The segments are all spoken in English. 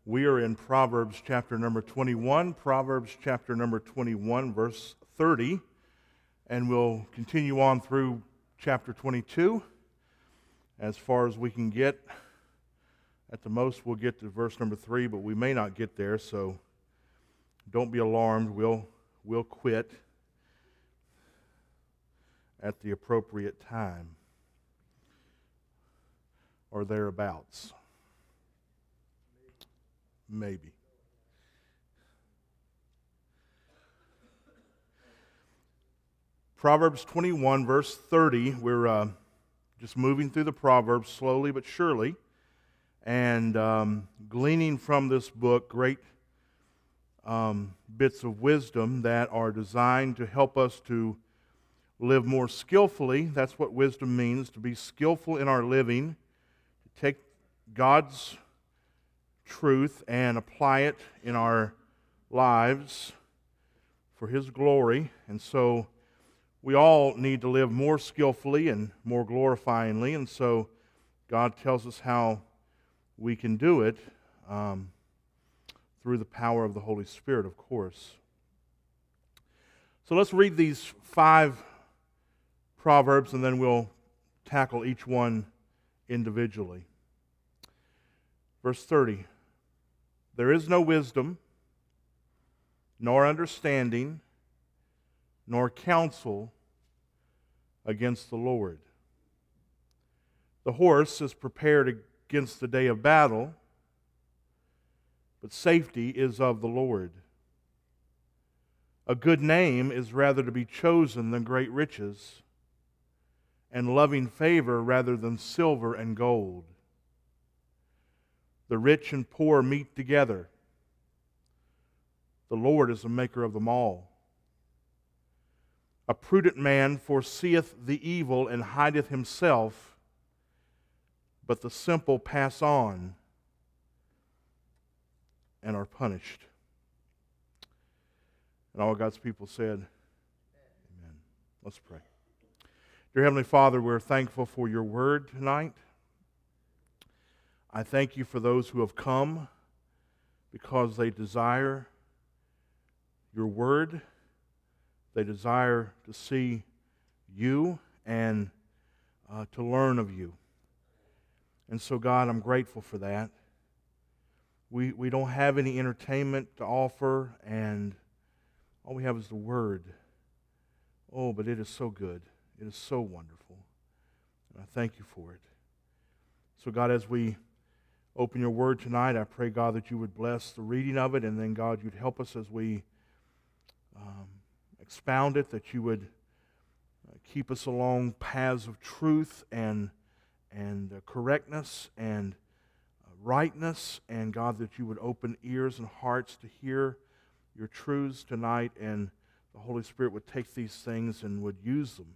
We are in Proverbs chapter number 21, verse 30, and we'll continue on through chapter 22 as far as we can get. At the most, we'll get to verse number 3, but we may not get there, so don't be alarmed. We'll quit at the appropriate time or thereabouts. Maybe. Proverbs 21, verse 30. We're just moving through the Proverbs slowly but surely and gleaning from this book great bits of wisdom that are designed to help us to live more skillfully. That's what wisdom means, to be skillful in our living, to take God's truth and apply it in our lives for His glory. And so we all need to live more skillfully and more glorifyingly, and so God tells us how we can do it through the power of the Holy Spirit, of course. So let's read these 5 Proverbs and then we'll tackle each one individually. Verse 30. There is no wisdom, nor understanding, nor counsel against the Lord. The horse is prepared against the day of battle, but safety is of the Lord. A good name is rather to be chosen than great riches, and loving favor rather than silver and gold. The rich and poor meet together. The Lord is the maker of them all. A prudent man foreseeth the evil and hideth himself, but the simple pass on and are punished. And all God's people said, Amen. Let's pray. Dear Heavenly Father, we're thankful for your word tonight. I thank you for those who have come because they desire your word. They desire to see you and to learn of you. And so, God, I'm grateful for that. We don't have any entertainment to offer, and all we have is the word. Oh, but it is so good. It is so wonderful. And I thank you for it. So, God, as we open your word tonight, I pray, God, that you would bless the reading of it, and then, God, you'd help us as we expound it, that you would keep us along paths of truth and correctness and rightness, and, God, that you would open ears and hearts to hear your truths tonight, and the Holy Spirit would take these things and would use them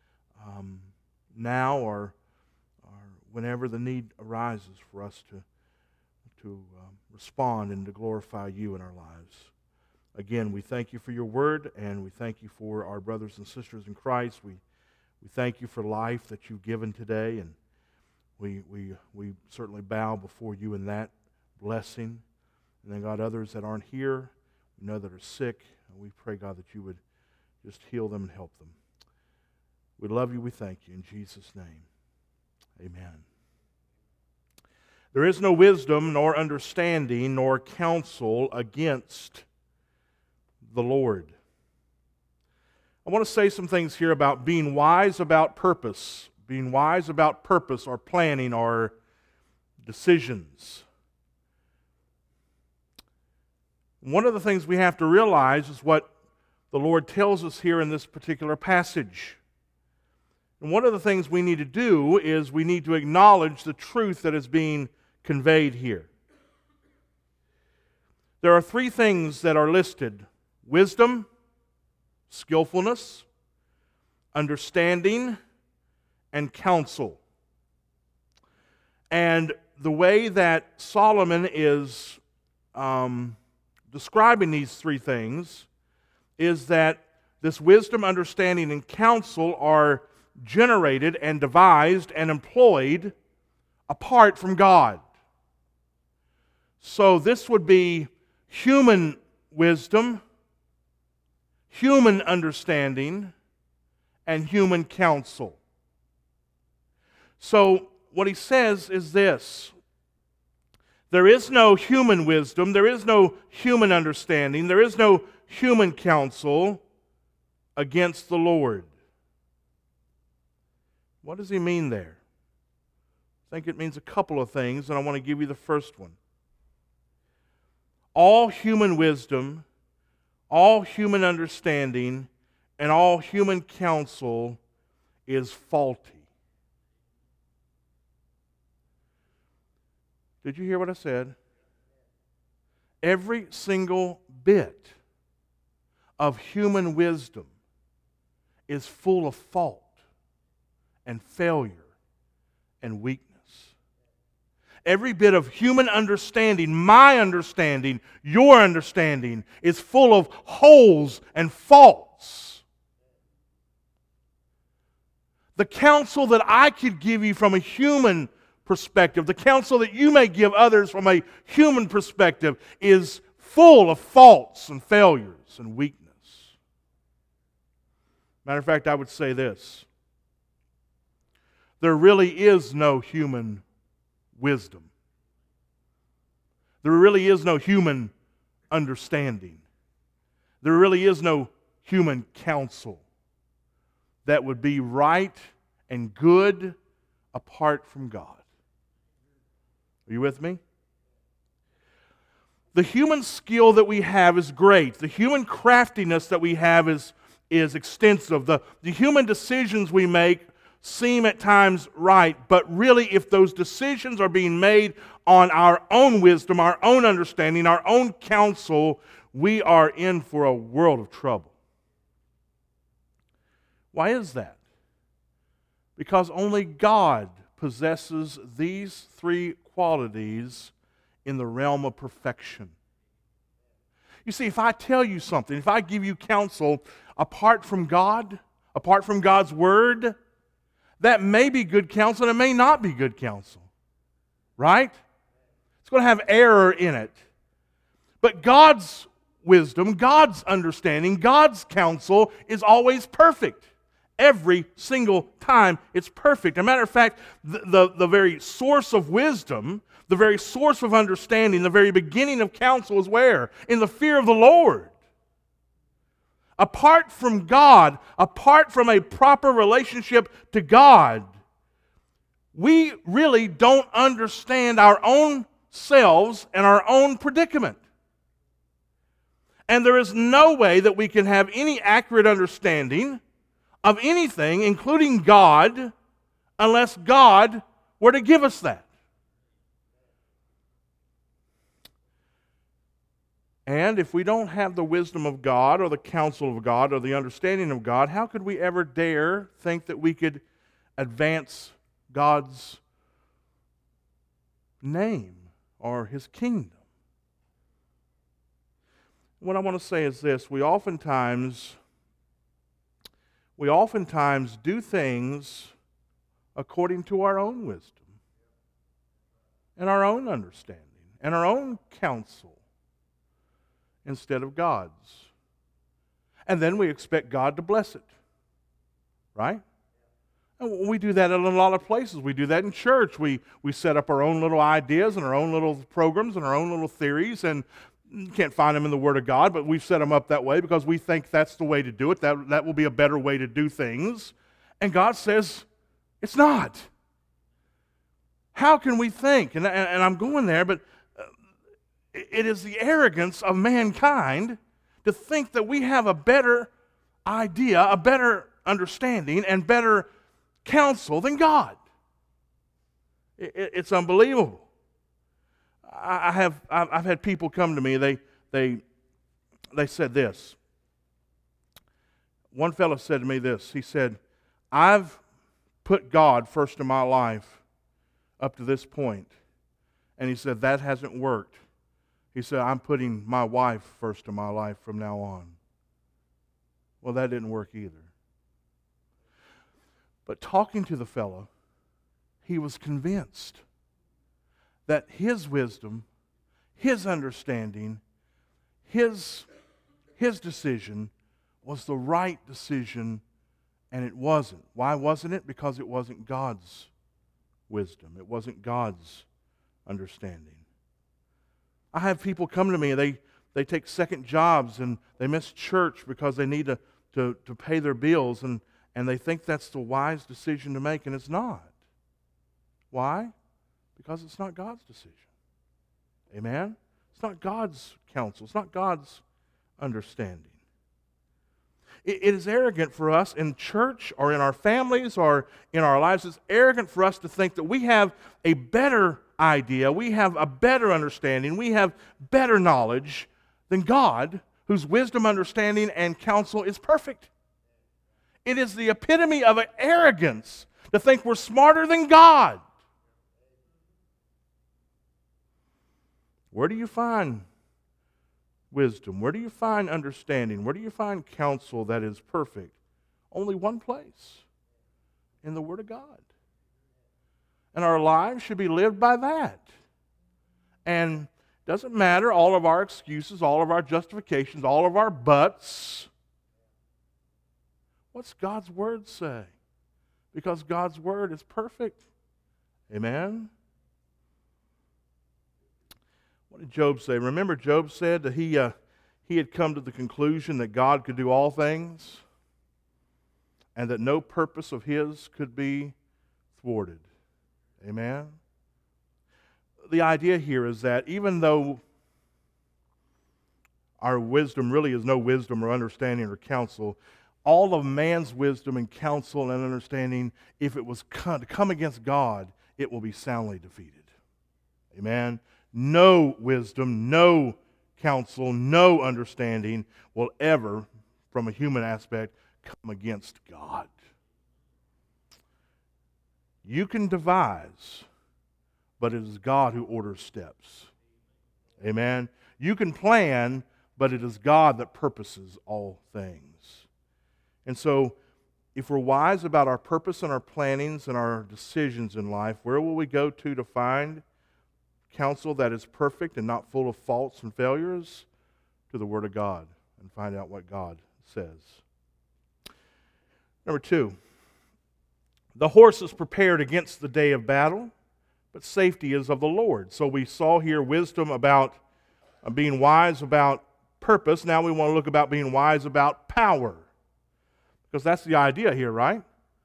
now or whenever the need arises for us to respond and to glorify you in our lives. Again, we thank you for your word, and we thank you for our brothers and sisters in Christ. We thank you for life that you've given today, and we certainly bow before you in that blessing. And then, God, others that aren't here, we know that are sick, and we pray, God, that you would just heal them and help them. We love you, we thank you, in Jesus' name. Amen. There is no wisdom, nor understanding, nor counsel against the Lord. I want to say some things here about being wise about purpose. Being wise about purpose or planning or decisions. One of the things we have to realize is what the Lord tells us here in this particular passage. And one of the things we need to do is we need to acknowledge the truth that is being conveyed here. There are 3 things that are listed: wisdom, skillfulness, understanding, and counsel. And the way that Solomon is describing these 3 things is that this wisdom, understanding, and counsel are generated and devised and employed apart from God. So this would be human wisdom, human understanding, and human counsel. So what he says is this: there is no human wisdom, there is no human understanding, there is no human counsel against the Lord. What does he mean there? I think it means a couple of things, and I want to give you the first one. All human wisdom, all human understanding, and all human counsel is faulty. Did you hear what I said? Every single bit of human wisdom is full of fault and failure and weakness. Every bit of human understanding, my understanding, your understanding, is full of holes and faults. The counsel that I could give you from a human perspective, the counsel that you may give others from a human perspective, is full of faults and failures and weakness. Matter of fact, I would say this: there really is no human wisdom. There really is no human understanding. There really is no human counsel that would be right and good apart from God. Are you with me? The human skill that we have is great. The human craftiness that we have is extensive. The human decisions we make seem at times right, but really if those decisions are being made on our own wisdom, our own understanding, our own counsel, we are in for a world of trouble. Why is that? Because only God possesses these three qualities in the realm of perfection. You see, if I tell you something, if I give you counsel apart from God, apart from God's Word, that may be good counsel and it may not be good counsel. Right? It's going to have error in it. But God's wisdom, God's understanding, God's counsel is always perfect. Every single time it's perfect. As a matter of fact, the very source of wisdom, the very source of understanding, the very beginning of counsel is where? In the fear of the Lord. Apart from God, apart from a proper relationship to God, we really don't understand our own selves and our own predicament. And there is no way that we can have any accurate understanding of anything, including God, unless God were to give us that. And if we don't have the wisdom of God or the counsel of God or the understanding of God, how could we ever dare think that we could advance God's name or His kingdom? What I want to say is this: we oftentimes do things according to our own wisdom and our own understanding and our own counsel instead of God's. And then we expect God to bless it. Right? And we do that in a lot of places. We do that in church. We set up our own little ideas and our own little programs and our own little theories, and you can't find them in the Word of God, but we've set them up that way because we think that's the way to do it. That will be a better way to do things. And God says, it's not. How can we think? And I'm going there, but it is the arrogance of mankind to think that we have a better idea, a better understanding, and better counsel than God. It's unbelievable. I've had people come to me. They said this. One fellow said to me this. He said, "I've put God first in my life up to this point," and he said that hasn't worked. He said, "I'm putting my wife first in my life from now on." Well, that didn't work either. But talking to the fellow, he was convinced that his wisdom, his understanding, his decision was the right decision, and it wasn't. Why wasn't it? Because it wasn't God's wisdom. It wasn't God's understanding. I have people come to me, and they take second jobs, and they miss church because they need to pay their bills, and they think that's the wise decision to make, and it's not. Why? Because it's not God's decision. Amen? It's not God's counsel. It's not God's understanding. It is arrogant for us in church or in our families or in our lives. It's arrogant for us to think that we have a better idea, we have a better understanding, we have better knowledge than God, whose wisdom, understanding, and counsel is perfect. It is the epitome of an arrogance to think we're smarter than God. Where do you find wisdom? Where do you find understanding? Where do you find counsel that is perfect? Only one place, in the Word of God. And our lives should be lived by that. And it doesn't matter all of our excuses, all of our justifications, all of our buts. What's God's Word say? Because God's Word is perfect. Amen? What did Job say? Remember, Job said that he had come to the conclusion that God could do all things and that no purpose of his could be thwarted. Amen? The idea here is that even though our wisdom really is no wisdom or understanding or counsel, all of man's wisdom and counsel and understanding, if it was to come against God, it will be soundly defeated. Amen? No wisdom, no counsel, no understanding will ever, from a human aspect, come against God. You can devise, but it is God who orders steps. Amen? You can plan, but it is God that purposes all things. And so, if we're wise about our purpose and our plannings and our decisions in life, where will we go to find counsel that is perfect and not full of faults and failures? To the Word of God and find out what God says. Number 2, the horse is prepared against the day of battle, but safety is of the Lord. So we saw here wisdom about being wise about purpose. Now we want to look about being wise about power, because that's the idea here, right?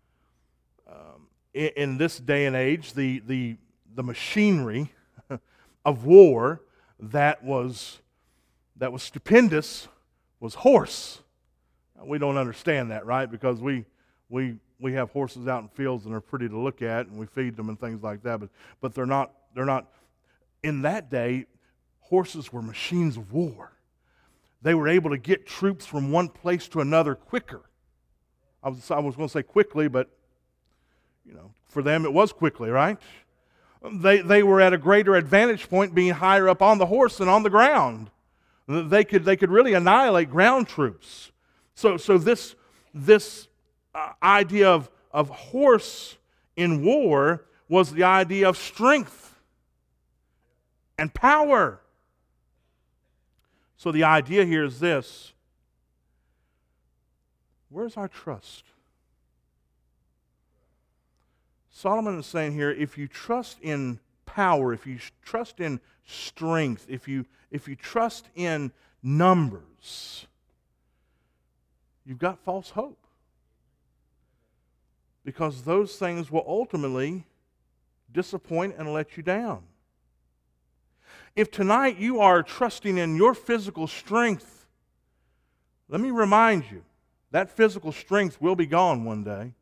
In this day and age, the machinery of war that was stupendous was horse. We don't understand that, right? Because we have horses out in fields and they're pretty to look at, and we feed them and things like that. But they're not. In that day, horses were machines of war. They were able to get troops from one place to another quicker. I was going to say quickly, but for them it was quickly, right? They were at a greater advantage point being higher up on the horse than on the ground. They could really annihilate ground troops. So this idea of horse in war was the idea of strength and power. So the idea here is this: where's our trust? Solomon is saying here, if you trust in power, if you trust in strength, if you trust in numbers, you've got false hope. Because those things will ultimately disappoint and let you down. If tonight you are trusting in your physical strength, let me remind you, that physical strength will be gone one day.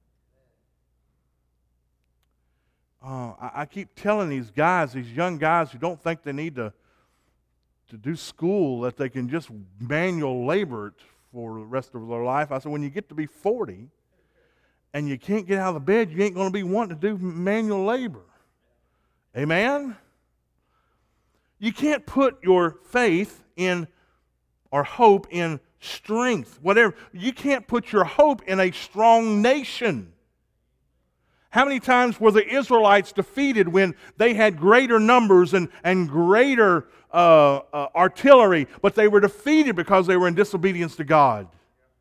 I keep telling these guys, these young guys who don't think they need to do school, that they can just manual labor it for the rest of their life. I said, when you get to be 40 and you can't get out of the bed, you ain't going to be wanting to do manual labor. Amen? You can't put your faith in or hope in strength, whatever. You can't put your hope in a strong nation. How many times were the Israelites defeated when they had greater numbers and greater artillery, but they were defeated because they were in disobedience to God?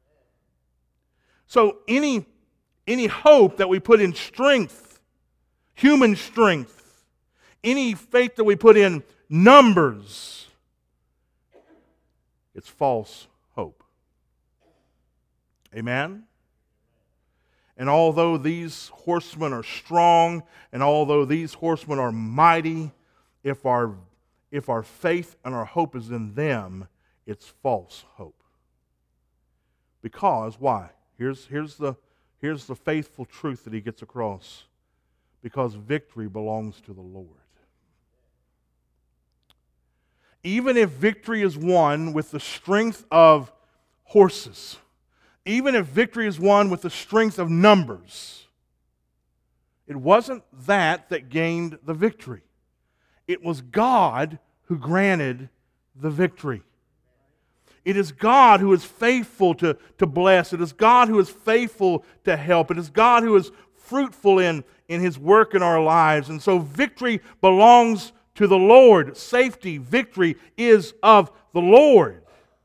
So any hope that we put in strength, human strength, any faith that we put in numbers, it's false hope. Amen? And although these horsemen are strong, and although these horsemen are mighty, if our faith and our hope is in them, it's false hope. Because, why? Here's the faithful truth that he gets across. Because victory belongs to the Lord. Even if victory is won with the strength of horses, even if victory is won with the strength of numbers, it wasn't that gained the victory. It was God who granted the victory. It is God who is faithful to bless. It is God who is faithful to help. It is God who is fruitful in His work in our lives. And so victory belongs to the Lord. Safety, victory is of the Lord.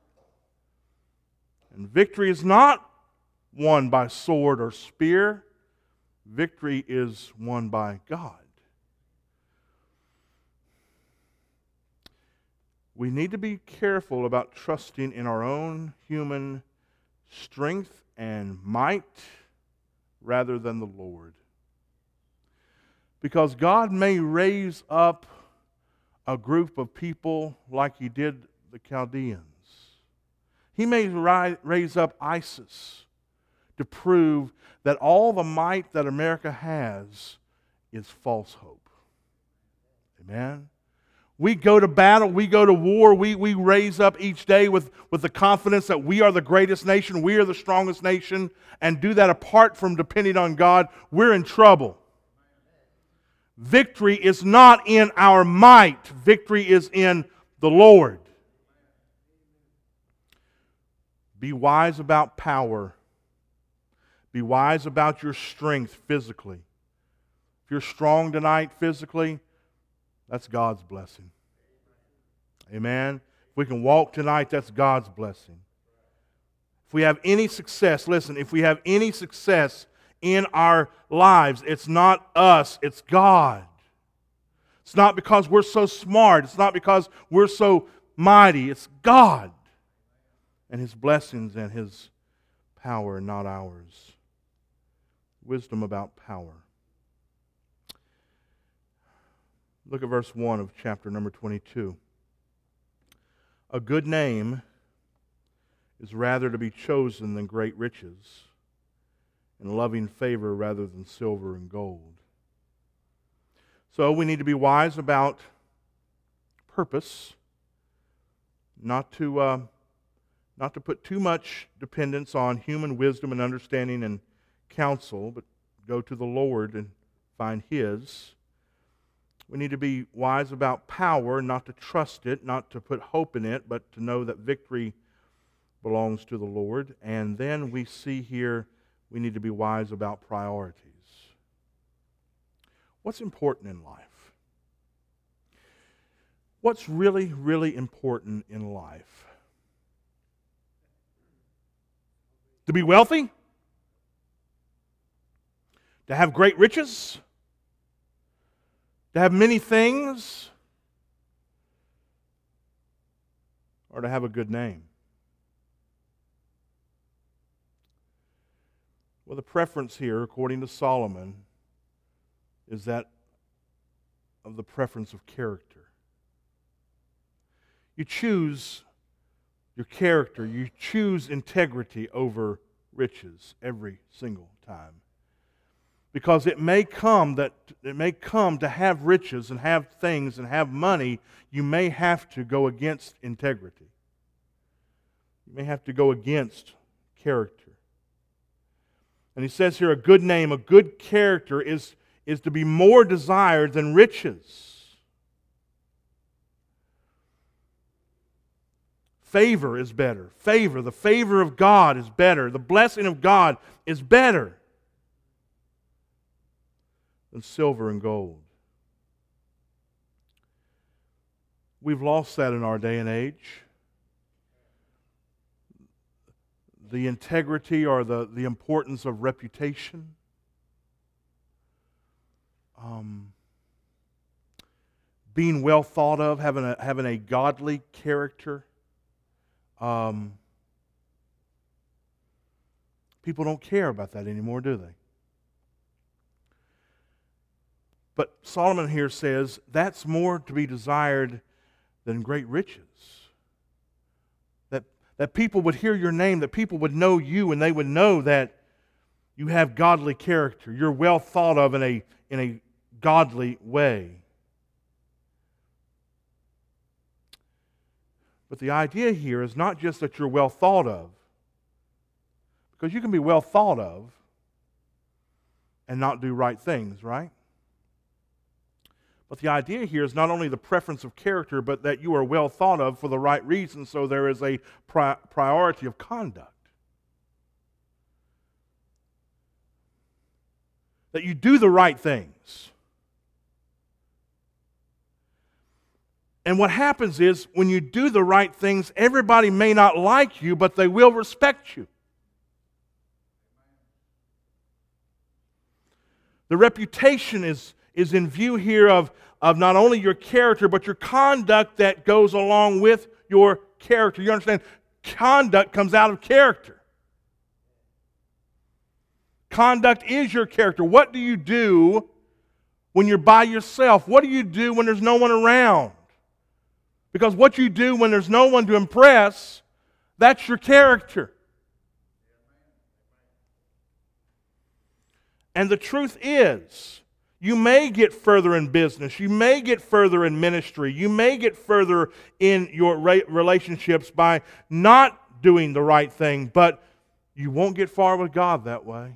And victory is not won by sword or spear. Victory is won by God. We need to be careful about trusting in our own human strength and might rather than the Lord. Because God may raise up a group of people like He did the Chaldeans. He may raise up ISIS to prove that all the might that America has is false hope. Amen? We go to battle, we go to war, we raise up each day with the confidence that we are the greatest nation, we are the strongest nation, and do that apart from depending on God, we're in trouble. Victory is not in our might. Victory is in the Lord. Be wise about power. Be wise about your strength physically. If you're strong tonight physically, that's God's blessing. Amen? If we can walk tonight, that's God's blessing. If we have any success, listen, if we have any success in our lives, it's not us, it's God. It's not because we're so smart. It's not because we're so mighty. It's God and His blessings and His power, not ours. Wisdom about power. Look at verse 1 of chapter number 22. A good name is rather to be chosen than great riches, and loving favor rather than silver and gold. So we need to be wise about purpose, not to put too much dependence on human wisdom and understanding and counsel, but go to the Lord and find His. We need to be wise about power, not to trust it, not to put hope in it, but to know that victory belongs to the Lord. And then we see here we need to be wise about priorities. What's important in life? What's really, really important in life? To be wealthy? To have great riches? To have many things? Or to have a good name? Well, the preference here, according to Solomon, is that of the preference of character. You choose your character. You choose integrity over riches every single time. Because it may come to have riches and have things and have money, you may have to go against integrity. You may have to go against character. And he says here, a good name, a good character is to be more desired than riches. Favor is better. The favor of God is better. The blessing of God is better. than silver and gold. We've lost that in our day and age. The integrity or the importance of reputation. Being well thought of, having a godly character. People don't care about that anymore, do they? But Solomon here says that's more to be desired than great riches. That people would hear your name, that people would know you, and they would know that you have godly character. You're well thought of in a godly way. But the idea here is not just that you're well thought of, because you can be well thought of and not do right things, right? But the idea here is not only the preference of character, but that you are well thought of for the right reasons, so there is a priority of conduct. That you do the right things. And what happens is, when you do the right things, everybody may not like you, but they will respect you. The reputation is in view here of not only your character, but your conduct that goes along with your character. You understand? Conduct comes out of character. Conduct is your character. What do you do when you're by yourself? What do you do when there's no one around? Because what you do when there's no one to impress, that's your character. And the truth is, you may get further in business, you may get further in ministry, you may get further in your relationships by not doing the right thing, but you won't get far with God that way.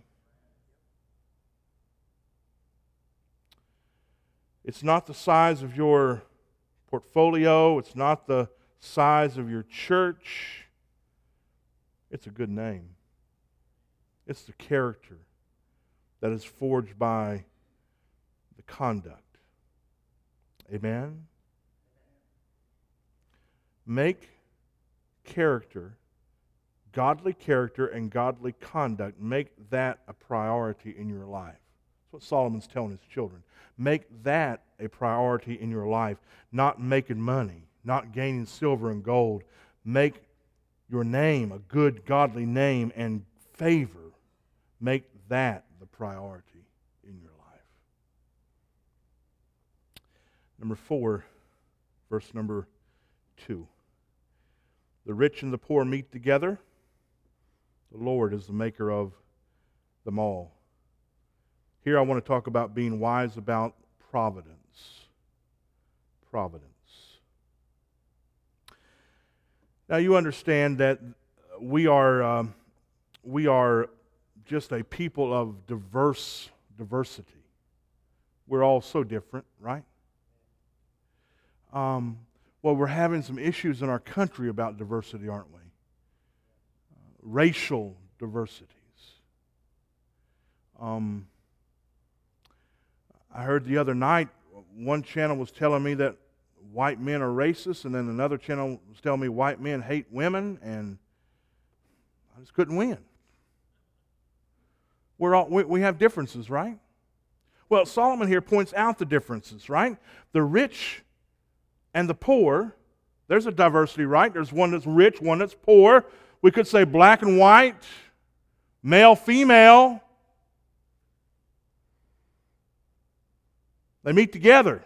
It's not the size of your portfolio, it's not the size of your church. It's a good name. It's the character that is forged by the conduct. Amen? Make character, godly character and godly conduct, make that a priority in your life. That's what Solomon's telling his children. Make that a priority in your life, not making money, not gaining silver and gold. Make your name a good, godly name and favor. Make that the priority in your life. Number 4, verse number 2. The rich and the poor meet together. The Lord is the maker of them all. Here I want to talk about being wise about providence. Providence. Now you understand that we are just a people of diversity. We're all so different, right? Well, we're having some issues in our country about diversity, aren't we? Racial diversities. I heard the other night, one channel was telling me that white men are racist, and then another channel was telling me white men hate women, and I just couldn't win. We have differences, right? Well, Solomon here points out the differences, right? The rich and the poor, there's a diversity, right? There's one that's rich, one that's poor. We could say black and white, male, female. They meet together.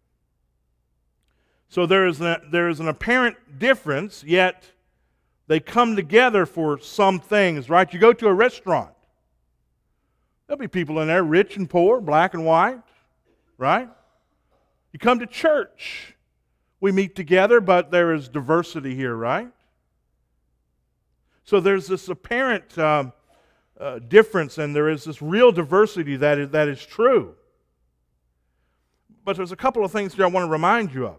So there is an apparent difference, yet they come together for some things, right? You go to a restaurant. There'll be people in there, rich and poor, black and white, right? You come to church. We meet together, but there is diversity here, right? So there's this apparent difference, and there is this real diversity that is true. But there's a couple of things here I want to remind you of.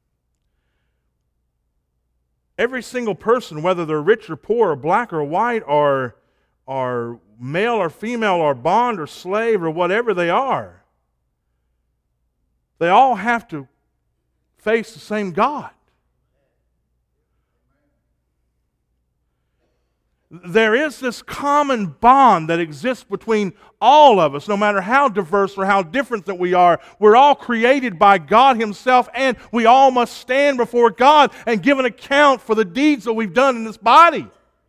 Every single person, whether they're rich or poor, or black or white, or male or female, or bond or slave, or whatever they are, They all have to face the same God. There is this common bond that exists between all of us, no matter how diverse or how different that we are. We're all created by God Himself, and we all must stand before God and give an account for the deeds that we've done in this body.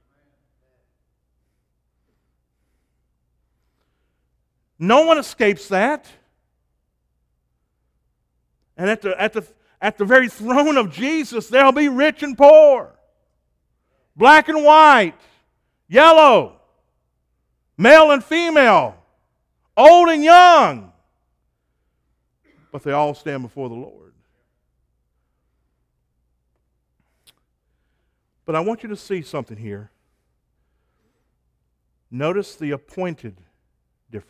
No one escapes that. And at the very throne of Jesus, there'll be rich and poor, black and white, yellow, male and female, old and young. But they all stand before the Lord. But I want you to see something here. Notice the appointed difference.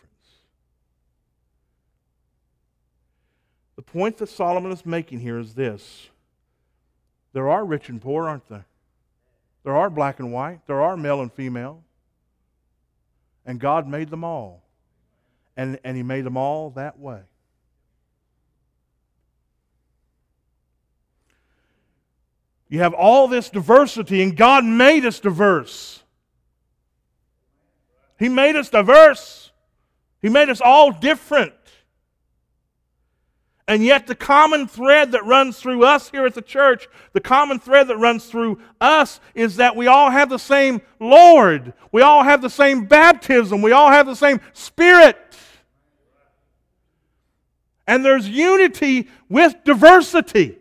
The point that Solomon is making here is this. There are rich and poor, aren't there? There are black and white. There are male and female. And God made them all. And He made them all that way. You have all this diversity, and God made us diverse. He made us diverse. He made us all different. And yet the common thread that runs through us here at the church, the common thread that runs through us is that we all have the same Lord. We all have the same baptism. We all have the same Spirit. And there's unity with diversity.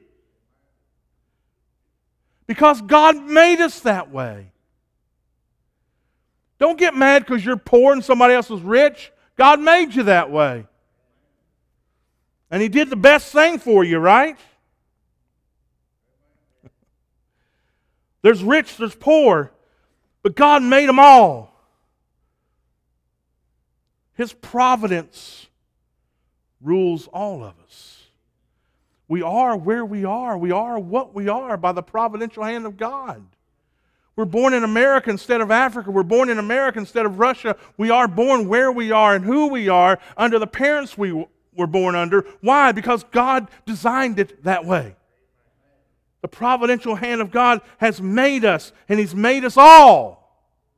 Because God made us that way. Don't get mad because you're poor and somebody else is rich. God made you that way. And He did the best thing for you, right? There's rich, there's poor, but God made them all. His providence rules all of us. We are where we are. We are what we are by the providential hand of God. We're born in America instead of Africa. We're born in America instead of Russia. We are born where we are and who we are under the parents we were born under. Why? Because God designed it that way. The providential hand of God has made us, and He's made us all.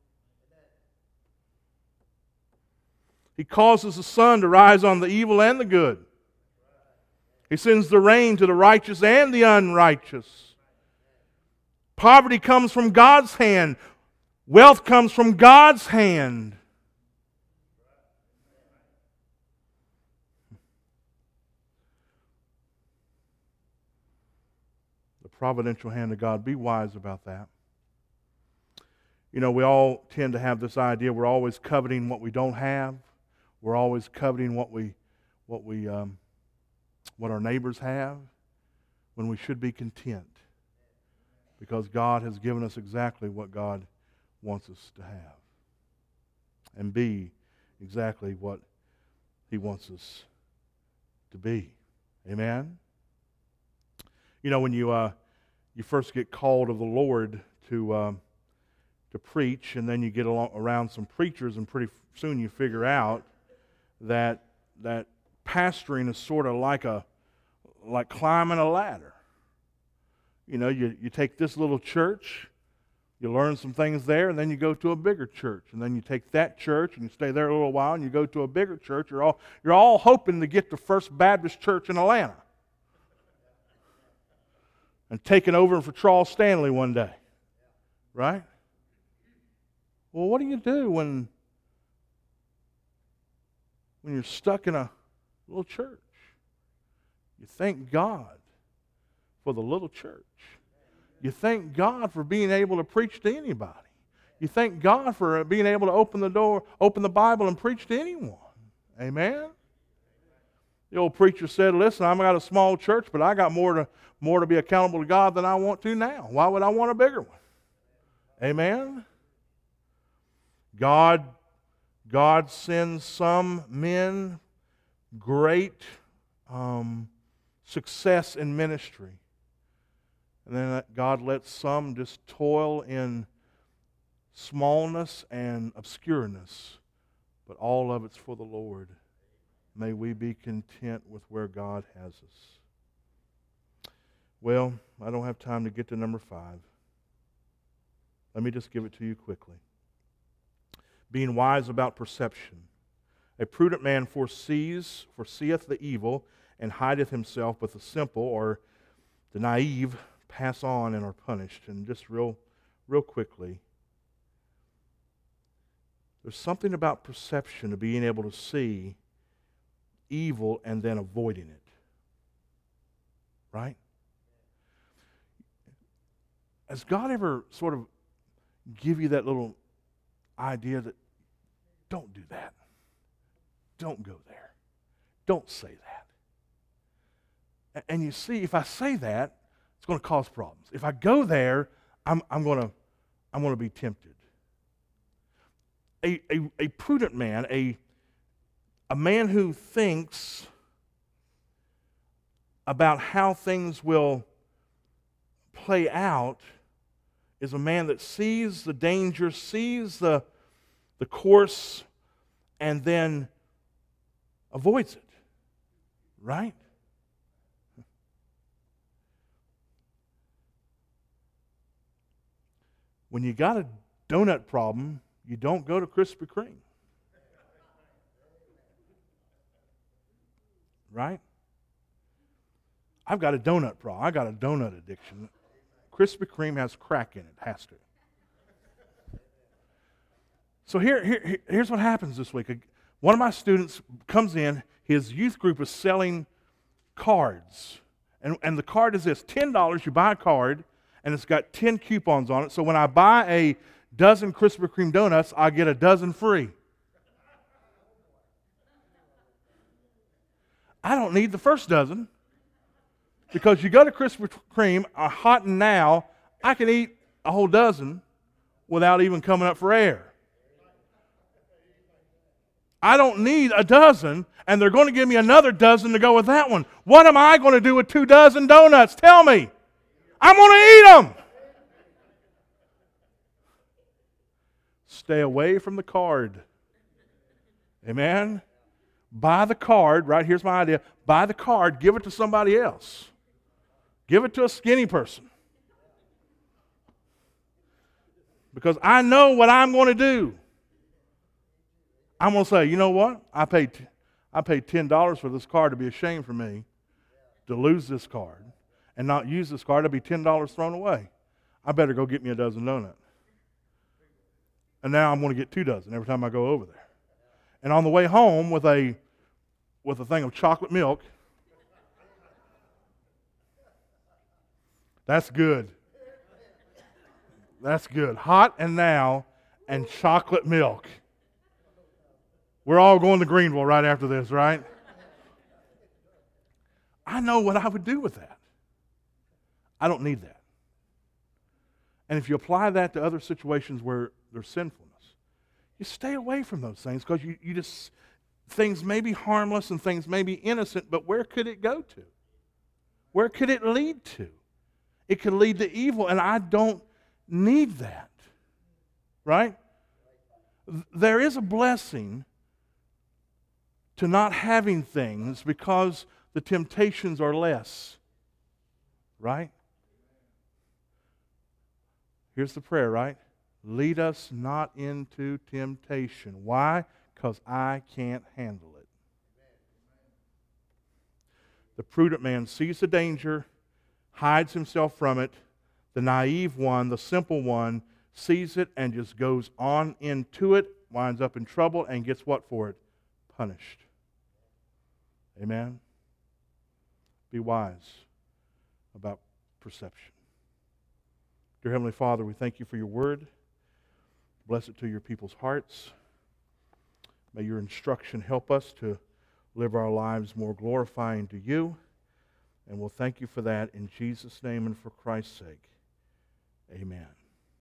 He causes the sun to rise on the evil and the good. He sends the rain to the righteous and the unrighteous. Poverty comes from God's hand. Wealth comes from God's hand. Providential hand of God. Be wise about that. You know, we all tend to have this idea we're always coveting what we don't have. We're always coveting what our neighbors have, when we should be content, because God has given us exactly what God wants us to have and be exactly what He wants us to be. Amen? You know, when you first get called of the Lord to preach, and then you get around some preachers, and pretty soon you figure out that pastoring is sort of like climbing a ladder. You know, you take this little church, you learn some things there, and then you go to a bigger church, and then you take that church and you stay there a little while, and you go to a bigger church. You're all hoping to get to First Baptist Church in Atlanta and taking over for Charles Stanley one day, right? Well, what do you do when you're stuck in a little church? You thank God for the little church. You thank God for being able to preach to anybody. You thank God for being able to open the Bible and preach to anyone. Amen? The old preacher said, listen, I've got a small church, but I got more to be accountable to God than I want to now. Why would I want a bigger one? Amen? God sends some men great success in ministry. And then God lets some just toil in smallness and obscureness. But all of it's for the Lord. may we be content with where God has us. Well, I don't have time to get to number 5. Let me just give it to you quickly. Being wise about perception. A prudent man foreseeth the evil, and hideth himself, but the simple or the naive pass on and are punished. And just real quickly, there's something about perception of being able to see evil and then avoiding it. Right? Has God ever sort of give you that little idea that don't do that? Don't go there. Don't say that. And you see, if I say that, it's going to cause problems. If I go there, I'm going to be tempted. A prudent man, a man who thinks about how things will play out, is a man that sees the danger, sees the course, and then avoids it. Right? When you got a donut problem, you don't go to Krispy Kreme. Right? I've got a donut problem. I got a donut addiction. Krispy Kreme has crack in it. Has to. So here's what happens this week. One of my students comes in. His youth group is selling cards. And the card is this. $10, you buy a card, and it's got 10 coupons on it. So when I buy a dozen Krispy Kreme donuts, I get a dozen free. I don't need the first dozen. Because you go to Krispy Kreme, hot and now, I can eat a whole dozen without even coming up for air. I don't need a dozen, and they're going to give me another dozen to go with that one. What am I going to do with 2 dozen donuts? Tell me. I'm going to eat them. Stay away from the card. Amen? Buy the card, right? Here's my idea. Buy the card, give it to somebody else. Give it to a skinny person. Because I know what I'm going to do. I'm going to say, you know what? I paid $10 for this card. To be ashamed for me to lose this card and not use this card. It'll be $10 thrown away. I better go get me a dozen donuts. And now I'm going to get 2 dozen every time I go over there. And on the way home with a thing of chocolate milk. That's good. That's good. Hot and now and chocolate milk. We're all going to Greenville right after this, right? I know what I would do with that. I don't need that. And if you apply that to other situations where there's sinfulness, you stay away from those things because you just, things may be harmless and things may be innocent, but where could it go to? Where could it lead to? It could lead to evil, and I don't need that. Right? There is a blessing to not having things because the temptations are less. Right? Here's the prayer, right? Lead us not into temptation. Why? Because I can't handle it. The prudent man sees the danger, hides himself from it. The naive one, the simple one, sees it and just goes on into it, winds up in trouble, and gets what for it? Punished. Amen? Be wise about perception. Dear Heavenly Father, we thank you for your word. Bless it to your people's hearts. May your instruction help us to live our lives more glorifying to you. And we'll thank you for that in Jesus' name and for Christ's sake. Amen.